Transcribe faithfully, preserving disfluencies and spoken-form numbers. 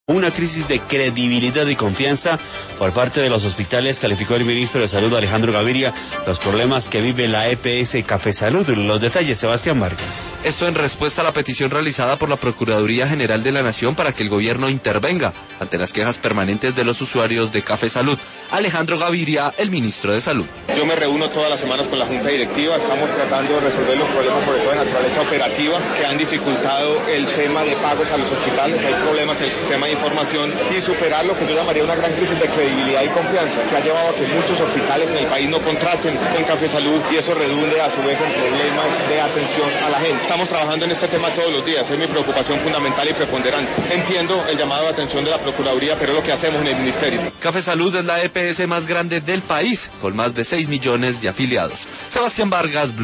Una crisis de credibilidad y confianza por parte de los hospitales, calificó el ministro de Salud Alejandro Gaviria los problemas que vive la E P S Café Salud. Los detalles, Sebastián Vargas. Esto en respuesta a la petición realizada por la Procuraduría General de la Nación para que el gobierno intervenga ante las quejas permanentes de los usuarios de Café Salud. Alejandro Gaviria, el ministro de Salud. Yo me reúno todas las semanas con la Junta Directiva, estamos tratando de resolver los problemas, sobre todo de naturaleza operativa, que han dificultado el tema de pagos a los hospitales. Hay problemas en el sistema de información y superar lo que yo llamaría una gran crisis de credibilidad y confianza, que ha llevado a que muchos hospitales en el país no contraten con Café Salud y eso redunde a su vez en problemas de atención a la gente. Estamos trabajando en este tema todos los días, es mi preocupación fundamental y preponderante. Entiendo el llamado de atención de la Procuraduría, pero es lo que hacemos en el Ministerio. Café Salud es la E P S más grande del país, con más de seis millones de afiliados. Sebastián Vargas, Blue.